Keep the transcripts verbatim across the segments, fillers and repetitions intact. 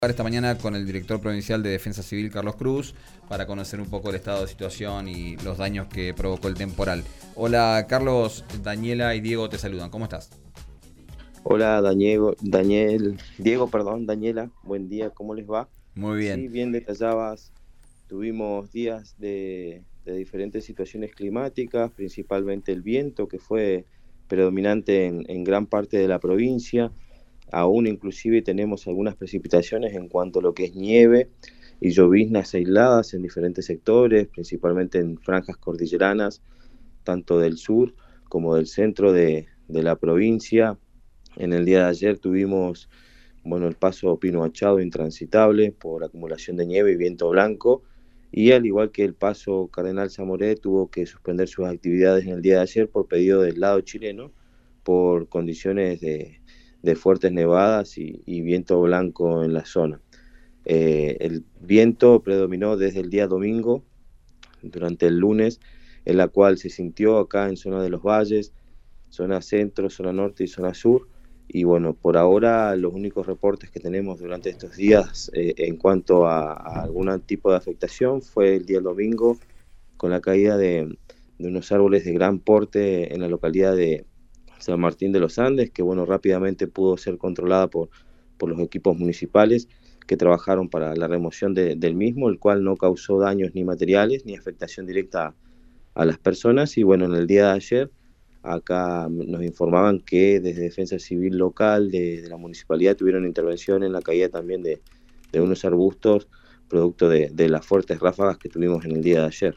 Esta mañana con el director provincial de Defensa Civil, Carlos Cruz, para conocer un poco el estado de situación y los daños que provocó el temporal. Hola Carlos, Daniela y Diego te saludan, ¿cómo estás? Hola Daniel, Daniel, Diego, perdón, Daniela, buen día, ¿cómo les va? Muy bien. Sí, bien detallabas, tuvimos días de, de diferentes situaciones climáticas, principalmente el viento que fue predominante en, en gran parte de la provincia. Aún inclusive tenemos algunas precipitaciones en cuanto a lo que es nieve y lloviznas aisladas en diferentes sectores, principalmente en franjas cordilleranas, tanto del sur como del centro de, de la provincia. En el día de ayer tuvimos, bueno, el paso Pino Achado intransitable por acumulación de nieve y viento blanco, y al igual que el paso Cardenal Zamoré tuvo que suspender sus actividades en el día de ayer por pedido del lado chileno por condiciones de, de fuertes nevadas y, y viento blanco en la zona. Eh, el viento predominó desde el día domingo durante el lunes, en la cual se sintió acá en zona de los valles, zona centro, zona norte y zona sur. Y bueno, por ahora los únicos reportes que tenemos durante estos días eh, en cuanto a, a algún tipo de afectación fue el día domingo con la caída de, de unos árboles de gran porte en la localidad de San Martín de los Andes, que bueno, rápidamente pudo ser controlada por, por los equipos municipales que trabajaron para la remoción de, del mismo, el cual no causó daños ni materiales ni afectación directa a, a las personas. Y bueno, en el día de ayer acá nos informaban que desde Defensa Civil local de, de la municipalidad tuvieron intervención en la caída también de, de unos arbustos, producto de, de las fuertes ráfagas que tuvimos en el día de ayer.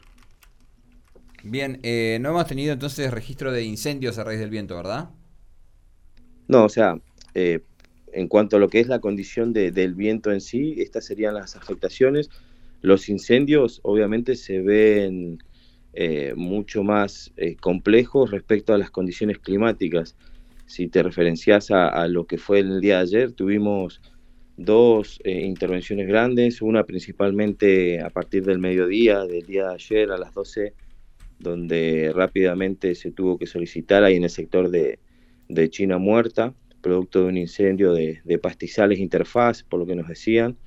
Bien, eh, no hemos tenido entonces registro de incendios a raíz del viento, ¿verdad? No, o sea, eh, en cuanto a lo que es la condición de, del viento en sí, estas serían las afectaciones. Los incendios obviamente se ven eh, mucho más eh, complejos respecto a las condiciones climáticas. Si te referencias a, a lo que fue el día de ayer, tuvimos dos eh, intervenciones grandes, una principalmente a partir del mediodía del día de ayer a las doce, donde rápidamente se tuvo que solicitar ahí en el sector de, de China Muerta, producto de un incendio de, de pastizales interfaz, por lo que nos decían,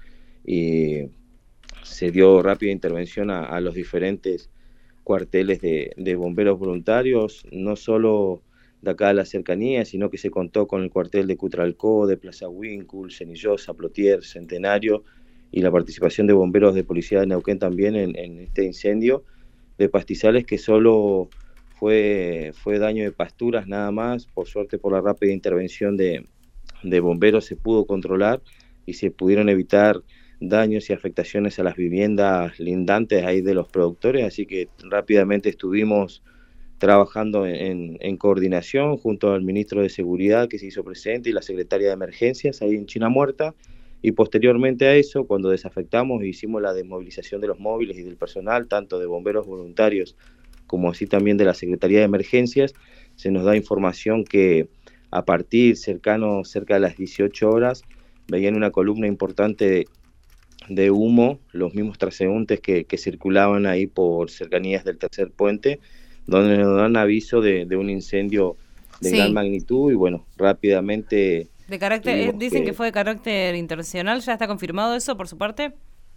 y se dio rápida intervención a, a los diferentes cuarteles de, de bomberos voluntarios, no solo de acá de la cercanía, sino que se contó con el cuartel de Cutralcó, de Plaza Wincul, Cenillosa, Plotier, Centenario, y la participación de bomberos de Policía de Neuquén también en, en este incendio de pastizales, que solo fue, fue daño de pasturas nada más. Por suerte, por la rápida intervención de, de bomberos se pudo controlar y se pudieron evitar daños y afectaciones a las viviendas lindantes ahí de los productores, así que rápidamente estuvimos trabajando en, en coordinación junto al ministro de Seguridad que se hizo presente y la secretaria de Emergencias ahí en China Muerta, y posteriormente a eso, cuando desafectamos, hicimos la desmovilización de los móviles y del personal, tanto de bomberos voluntarios como así también de la Secretaría de Emergencias. Se nos da información que a partir cercano, cerca de las dieciocho horas, veían una columna importante de, de humo, los mismos transeúntes que, que circulaban ahí por cercanías del tercer puente, donde nos dan aviso de, de un incendio de gran Sí. magnitud. Y bueno, rápidamente De carácter, eh, tuvimos dicen que que... fue de carácter internacional, ¿ya está confirmado eso por su parte?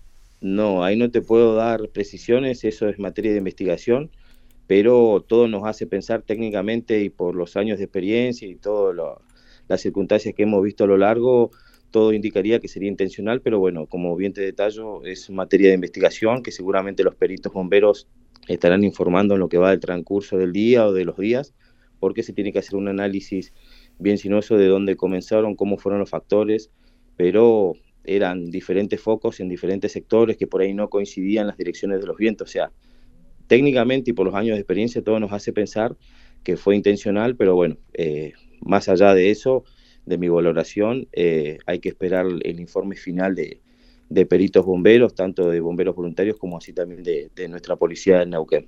No, ahí no te puedo dar precisiones, eso es materia de investigación, pero todo nos hace pensar técnicamente, y por los años de experiencia y todas las circunstancias que hemos visto a lo largo, todo indicaría que sería intencional, pero bueno, como bien te detallo, es materia de investigación que seguramente los peritos bomberos estarán informando en lo que va del transcurso del día o de los días, porque se tiene que hacer un análisis bien sinuoso de dónde comenzaron, cómo fueron los factores, pero eran diferentes focos en diferentes sectores que por ahí no coincidían las direcciones de los vientos. O sea, técnicamente y por los años de experiencia todo nos hace pensar que fue intencional, pero bueno, eh, más allá de eso, de mi valoración, eh, hay que esperar el informe final de, de peritos bomberos, tanto de bomberos voluntarios como así también de, de nuestra policía de Neuquén.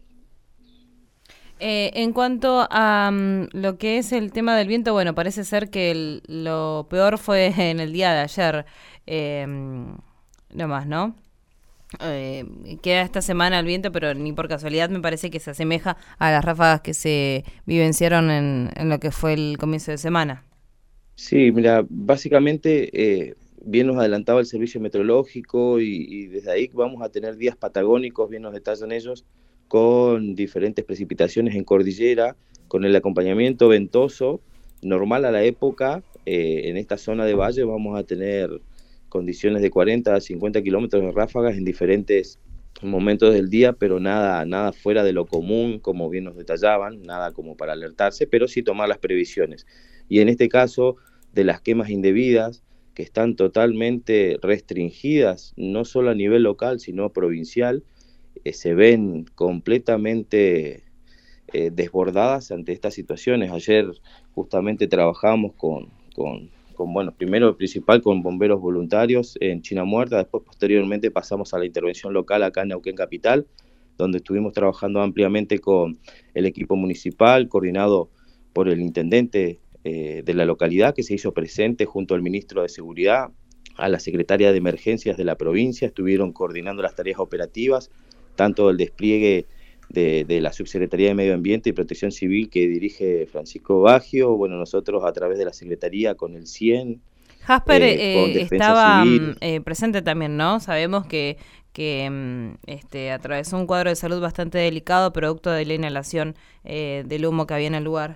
Eh, en cuanto a um, lo que es el tema del viento, bueno, parece ser que el, lo peor fue en el día de ayer, eh, no más, ¿no? Eh, queda esta semana el viento, pero ni por casualidad me parece que se asemeja a las ráfagas que se vivenciaron en, en lo que fue el comienzo de semana. Sí, mira, básicamente eh, bien nos adelantaba el servicio meteorológico y, y desde ahí vamos a tener días patagónicos, bien nos detallan ellos, con diferentes precipitaciones en cordillera, con el acompañamiento ventoso normal a la época. Eh, en esta zona de valle vamos a tener condiciones de cuarenta a cincuenta kilómetros de ráfagas en diferentes momentos del día, pero nada, nada fuera de lo común, como bien nos detallaban, nada como para alertarse, pero sí tomar las previsiones. Y en este caso, de las quemas indebidas, que están totalmente restringidas, no solo a nivel local, sino provincial, eh, se ven completamente eh, desbordadas ante estas situaciones. Ayer justamente trabajamos con, con, con, bueno, primero principal con bomberos voluntarios en China Muerta, después posteriormente pasamos a la intervención local acá en Neuquén Capital, donde estuvimos trabajando ampliamente con el equipo municipal, coordinado por el intendente eh, de la localidad, que se hizo presente junto al ministro de Seguridad, a la secretaria de Emergencias de la provincia, estuvieron coordinando las tareas operativas, tanto el despliegue de, de la Subsecretaría de Medio Ambiente y Protección Civil que dirige Francisco Baggio, bueno, nosotros a través de la Secretaría con el CIEN. Jasper eh, eh, estaba eh, presente también, ¿no? Sabemos que, que este, atravesó un cuadro de salud bastante delicado producto de la inhalación eh, del humo que había en el lugar.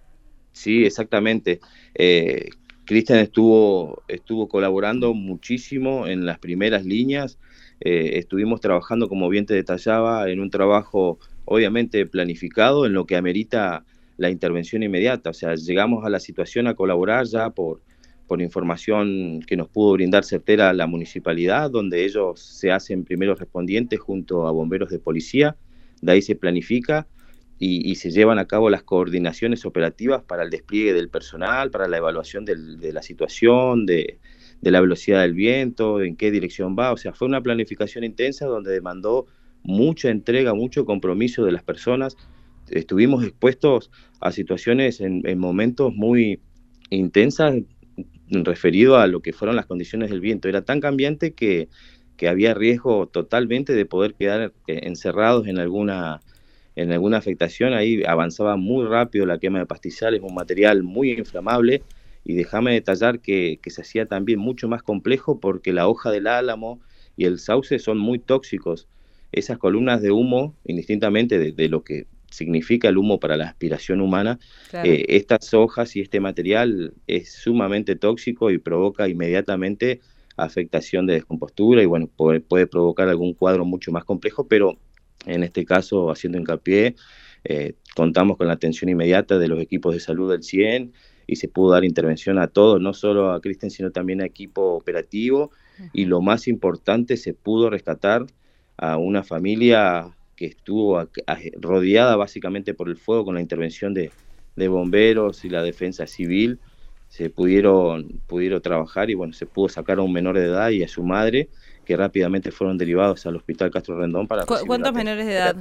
Sí, exactamente. Eh, Cristian estuvo, estuvo colaborando muchísimo en las primeras líneas. Eh, estuvimos trabajando, como bien te detallaba, en un trabajo obviamente planificado en lo que amerita la intervención inmediata. O sea, llegamos a la situación a colaborar ya por, por información que nos pudo brindar certera la municipalidad, donde ellos se hacen primeros respondientes junto a bomberos de policía. De ahí se planifica y, y se llevan a cabo las coordinaciones operativas para el despliegue del personal, para la evaluación del, de la situación, de, de la velocidad del viento, en qué dirección va. O sea, fue una planificación intensa donde demandó mucha entrega, mucho compromiso de las personas. Estuvimos expuestos a situaciones en, en momentos muy intensas referido a lo que fueron las condiciones del viento. Era tan cambiante que, que había riesgo totalmente de poder quedar encerrados en alguna en alguna afectación. Ahí avanzaba muy rápido la quema de pastizales, un material muy inflamable, y déjame detallar que, que se hacía también mucho más complejo porque la hoja del álamo y el sauce son muy tóxicos. Esas columnas de humo, indistintamente de, de lo que significa el humo para la aspiración humana, claro. eh, estas hojas y este material es sumamente tóxico y provoca inmediatamente afectación de descompostura y bueno, puede, puede provocar algún cuadro mucho más complejo, pero en este caso, haciendo hincapié, eh, contamos con la atención inmediata de los equipos de salud del CIEN y se pudo dar intervención a todos, no solo a Cristian, sino también a equipo operativo. Uh-huh. Y lo más importante, se pudo rescatar a una familia que estuvo a, a, rodeada básicamente por el fuego con la intervención de, de bomberos y la defensa civil. Se pudieron, pudieron trabajar y bueno, se pudo sacar a un menor de edad y a su madre, que rápidamente fueron derivados al Hospital Castro Rendón para ¿Cu ¿Cuántos menores de edad?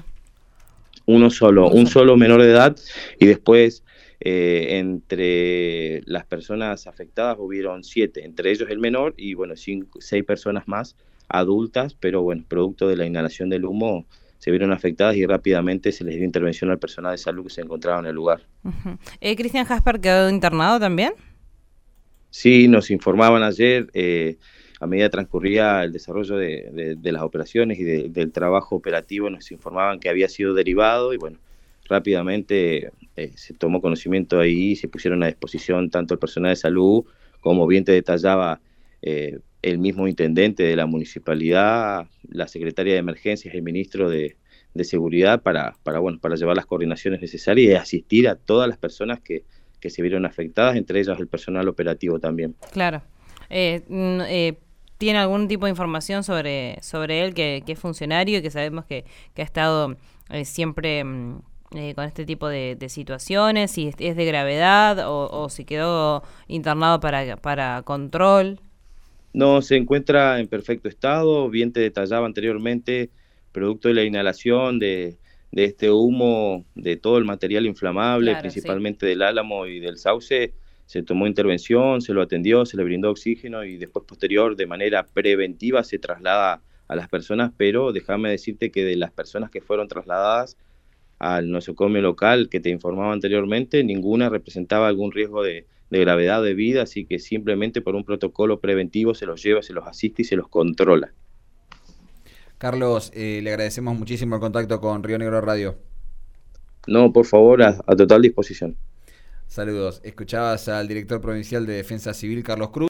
Uno solo, un solo menor de edad, y después eh, entre las personas afectadas hubieron siete, entre ellos el menor y bueno, cinco, seis personas más adultas, pero bueno, producto de la inhalación del humo se vieron afectadas y rápidamente se les dio intervención al personal de salud que se encontraba en el lugar. Uh-huh. eh, ¿Cristian Jasper quedó internado también? Sí, nos informaban ayer, eh, a medida que transcurría el desarrollo de, de, de las operaciones y de, del trabajo operativo, nos informaban que había sido derivado y bueno, rápidamente eh, se tomó conocimiento ahí y se pusieron a disposición tanto el personal de salud como bien te detallaba eh, el mismo intendente de la municipalidad, la secretaria de Emergencias, el ministro de, de Seguridad para, para, bueno, para llevar las coordinaciones necesarias y asistir a todas las personas que, que se vieron afectadas, entre ellas el personal operativo también. Claro. Eh, eh, ¿Tiene algún tipo de información sobre, sobre él, que, que es funcionario y que sabemos que, que ha estado eh, siempre eh, con este tipo de, de situaciones, si es, es de gravedad o, o si quedó internado para, para control? No, se encuentra en perfecto estado, bien te detallaba anteriormente, producto de la inhalación de, de este humo, de todo el material inflamable, claro, principalmente sí. del álamo y del sauce. Se tomó intervención, se lo atendió, se le brindó oxígeno y después posterior de manera preventiva se traslada a las personas, pero déjame decirte que de las personas que fueron trasladadas al nosocomio local que te informaba anteriormente, ninguna representaba algún riesgo de, de gravedad de vida, así que simplemente por un protocolo preventivo se los lleva, se los asiste y se los controla. Carlos, eh, le agradecemos muchísimo el contacto con Río Negro Radio. No, por favor, a, a total disposición. Saludos. Escuchabas al director provincial de Defensa Civil, Carlos Cruz.